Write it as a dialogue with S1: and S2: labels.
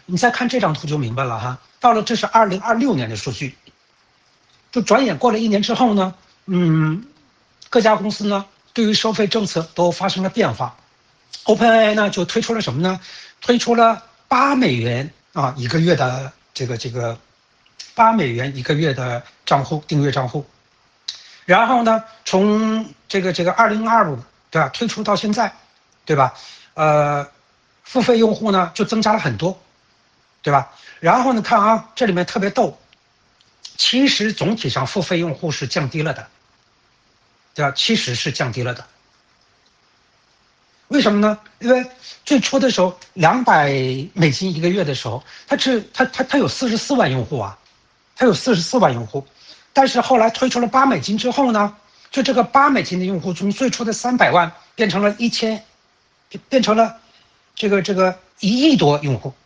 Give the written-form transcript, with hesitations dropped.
S1: 你再看这张图就明白了哈。到了这是2026年的数据，就转眼过了1年之后呢，各家公司呢对于收费政策都发生了变化。OpenAI 呢就推出了什么呢？推出了8美元一个月的这个8美元一个月的账户订阅账户，然后呢从这个2025对吧推出到现在，对吧？付费用户呢就增加了很多，对吧？然后呢看啊，这里面特别逗，其实总体上付费用户是降低了的，对吧？其实是降低了的。为什么呢？因为最初的时候，$200一个月的时候，它有44万用户啊，它有44万用户，但是后来推出了$8之后呢，就这个$8的用户从最初的300万变成了1000，变成了这个1亿多用户。